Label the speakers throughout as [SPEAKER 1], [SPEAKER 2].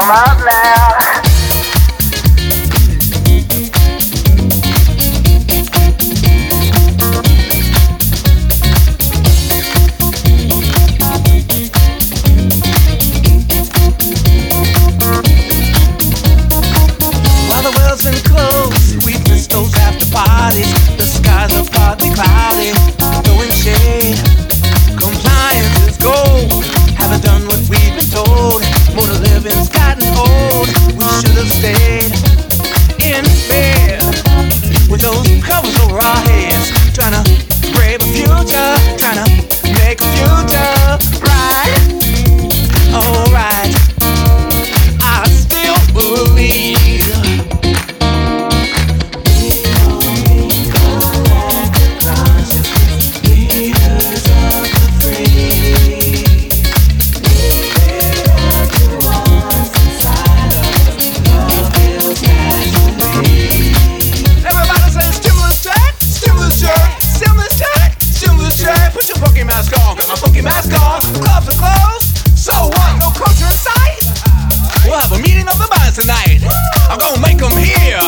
[SPEAKER 1] up now.
[SPEAKER 2] While the world's enclosed, we miss those after parties. The skies are partly cloudy, throwing shade. Compliance is gold. Haven't done what we've been told. Motor living's gotten old. We should have stayed in bed with those covers over our heads, trying to brave a future, trying to make a future right. Alright, I still believe. We'll have a meeting of the minds tonight. I'm gonna make them hear.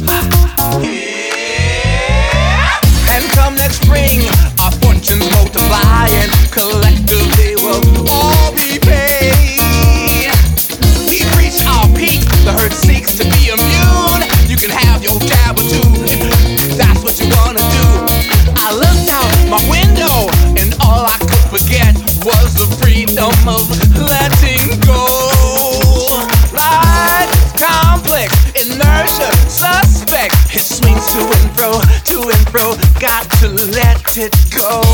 [SPEAKER 2] And come next spring, our fortunes multiply, and collectively we'll all be paid. We've reached our peak. The herd seeks to be immune. You can have your jab or two if that's what you wanna do. I looked out my window, and all I could forget was the freedom of letting go. Complex, inertia, suspect. It swings to and fro, got to let it go.